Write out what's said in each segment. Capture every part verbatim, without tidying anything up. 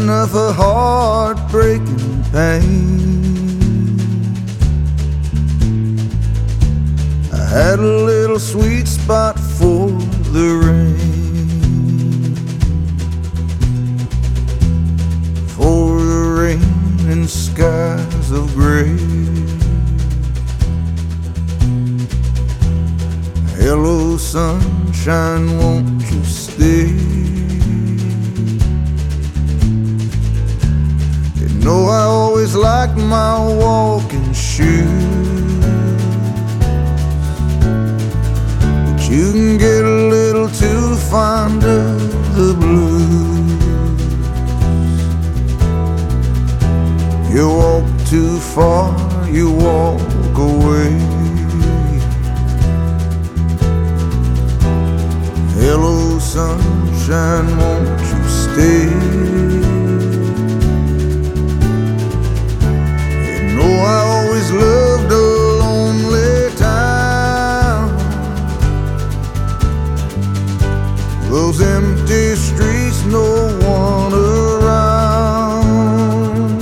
burden of a heartbreaking pain. I had a little sweet spot for the rain, for the rain and skies of gray. Hello sunshine, won't you stay? You know I always liked my walking shoes, but you can get a little too fond of the blues. You walk too far, you walk away. Hello sunshine, won't you stay? You know I always loved a lonely town, those empty streets, no one around.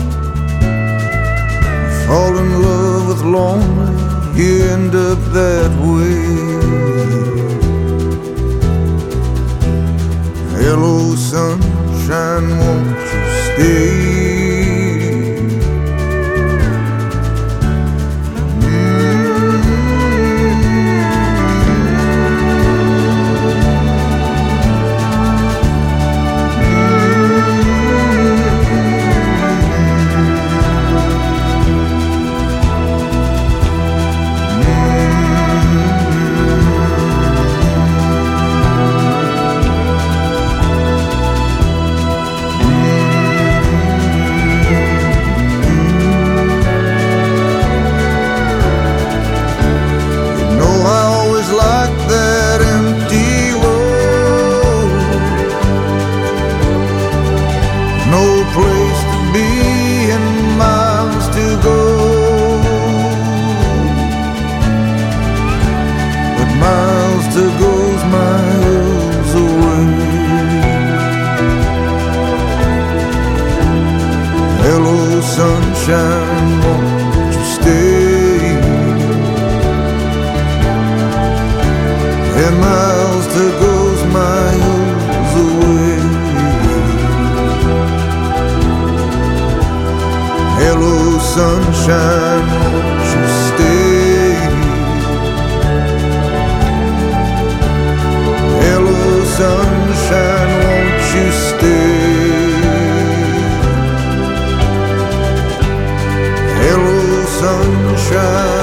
You fall in love with lonely, you end up that way. Hello sunshine, won't you stay? No place to be and miles to go, but miles to go's miles away. Hello sunshine, won't you stay? And miles to go's miles away. Hello sunshine, won't you stay? Hello sunshine, won't you stay? Hello sunshine.